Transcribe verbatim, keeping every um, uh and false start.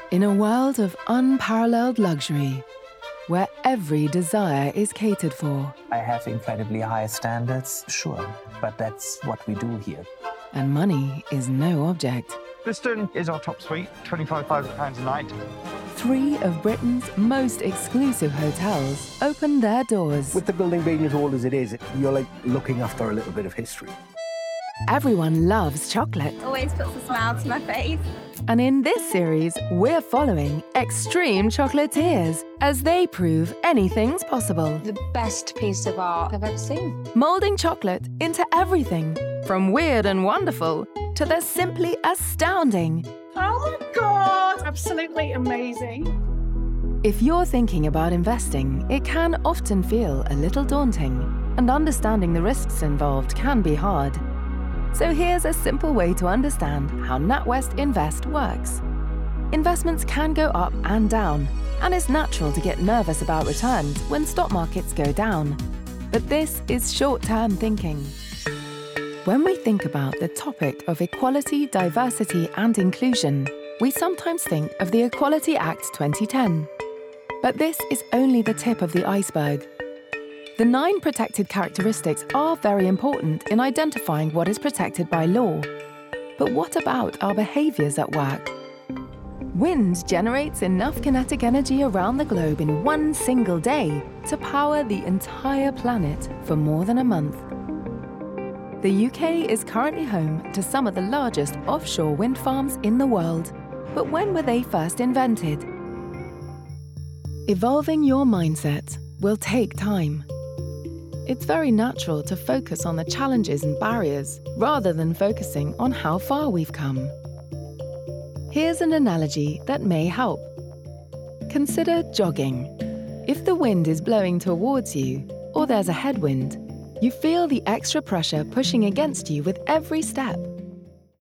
In a world of unparalleled luxury, where every desire is catered for. I have incredibly high standards, sure, but that's what we do here. And money is no object. Liston is our top suite, twenty-five thousand pounds a night. Three of Britain's most exclusive hotels open their doors. With the building being as old as it is, you're like looking after a little bit of history. Everyone loves chocolate. Always puts a smile to my face. And in this series, we're following extreme chocolatiers as they prove anything's possible. The best piece of art I've ever seen. Moulding chocolate into everything, from weird and wonderful to the simply astounding. Oh my God, absolutely amazing. If you're thinking about investing, it can often feel a little daunting, and understanding the risks involved can be hard. So here's a simple way to understand how NatWest Invest works. Investments can go up and down, and it's natural to get nervous about returns when stock markets go down. But this is short-term thinking. When we think about the topic of equality, diversity, and inclusion, we sometimes think of the Equality Act twenty ten. But this is only the tip of the iceberg. The nine protected characteristics are very important in identifying what is protected by law. But what about our behaviours at work? Wind generates enough kinetic energy around the globe in one single day to power the entire planet for more than a month. The U K is currently home to some of the largest offshore wind farms in the world. But when were they first invented? Evolving your mindset will take time. It's very natural to focus on the challenges and barriers rather than focusing on how far we've come. Here's an analogy that may help. Consider jogging. If the wind is blowing towards you, or there's a headwind, you feel the extra pressure pushing against you with every step.